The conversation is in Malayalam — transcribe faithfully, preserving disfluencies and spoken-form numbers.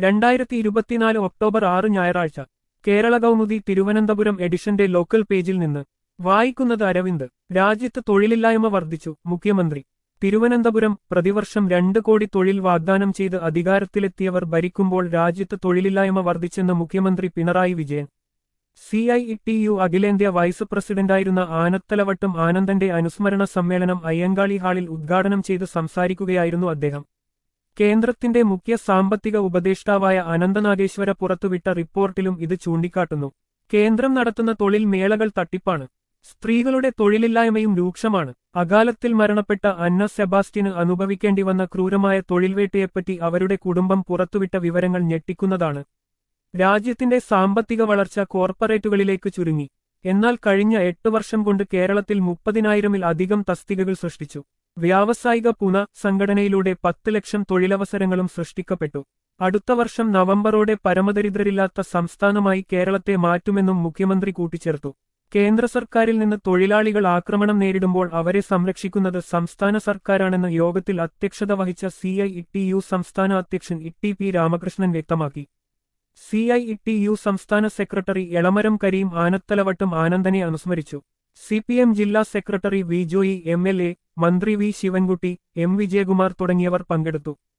രണ്ടായിരത്തി ഇരുപത്തിനാല് ഒക്ടോബർ ആറ് ഞായറാഴ്ച കേരള കൗമുദി തിരുവനന്തപുരം എഡിഷന്റെ ലോക്കൽ പേജിൽ നിന്ന് വായിക്കുന്നത് അരവിന്ദ്. രാജ്യത്ത് തൊഴിലില്ലായ്മ വർദ്ധിച്ചു, മുഖ്യമന്ത്രി. തിരുവനന്തപുരം. പ്രതിവർഷം രണ്ട് കോടി തൊഴിൽ വാഗ്ദാനം ചെയ്ത് അധികാരത്തിലെത്തിയവർ ഭരിക്കുമ്പോൾ രാജ്യത്ത് തൊഴിലില്ലായ്മ വർദ്ധിച്ചെന്ന് മുഖ്യമന്ത്രി Pinarayi Vijayan. C I T U അഖിലേന്ത്യാ വൈസ് പ്രസിഡന്റായിരുന്ന ആനത്തലവട്ടം ആനന്ദന്റെ അനുസ്മരണ സമ്മേളനം അയ്യങ്കാളി ഹാളിൽ ഉദ്ഘാടനം ചെയ്ത് സംസാരിക്കുകയായിരുന്നു അദ്ദേഹം. കേന്ദ്രത്തിന്റെ മുഖ്യ സാമ്പത്തിക ഉപദേഷ്ടാവായ അനന്തനാഗേശ്വര പുറത്തുവിട്ട റിപ്പോർട്ടിലും ഇത് ചൂണ്ടിക്കാട്ടുന്നു. കേന്ദ്രം നടത്തുന്ന തൊഴിൽ മേളകൾ തട്ടിപ്പാണ്. സ്ത്രീകളുടെ തൊഴിലില്ലായ്മയും രൂക്ഷമാണ്. അകാലത്തിൽ മരണപ്പെട്ട അന്ന സെബാസ്റ്റ്യന് അനുഭവിക്കേണ്ടിവന്ന ക്രൂരമായ തൊഴിൽവേട്ടയെപ്പറ്റി അവരുടെ കുടുംബം പുറത്തുവിട്ട വിവരങ്ങൾ ഞെട്ടിക്കുന്നതാണ്. രാജ്യത്തിന്റെ സാമ്പത്തിക വളർച്ച കോർപ്പറേറ്റുകളിലേക്ക് ചുരുങ്ങി. എന്നാൽ കഴിഞ്ഞ എട്ട് വർഷം കൊണ്ട് കേരളത്തിൽ മുപ്പതിനായിരമിൽ അധികം തസ്തികകൾ സൃഷ്ടിച്ചു. വ്യാവസായിക പുന സംഘടനയിലൂടെ പത്ത് ലക്ഷം തൊഴിലവസരങ്ങളും സൃഷ്ടിക്കപ്പെട്ടു. അടുത്ത വർഷം നവംബറോടെ പരമദരിദ്രരില്ലാത്ത സംസ്ഥാനമായി കേരളത്തെ മാറ്റുമെന്നും മുഖ്യമന്ത്രി കൂട്ടിച്ചേർത്തു. കേന്ദ്ര സർക്കാരിൽ നിന്ന് തൊഴിലാളികൾ ആക്രമണം നേരിടുമ്പോൾ അവരെ സംരക്ഷിക്കുന്നത് സംസ്ഥാന സർക്കാരാണെന്ന് യോഗത്തിൽ അധ്യക്ഷത വഹിച്ച സി ഐ ടി യു സംസ്ഥാന അധ്യക്ഷൻ ഇ പി രാമകൃഷ്ണൻ വ്യക്തമാക്കി. സി ഐ ടി യു സംസ്ഥാന സെക്രട്ടറി എളമരം കരീം ആനത്തലവട്ടം ആനന്ദനെ അനുസ്മരിച്ചു. സി പി എം ജില്ലാ secretary V Joy, M L A, മന്ത്രി വി ശിവൻകുട്ടി, എം വിജയകുമാർ തുടങ്ങിയവർ പങ്കെടുത്തു.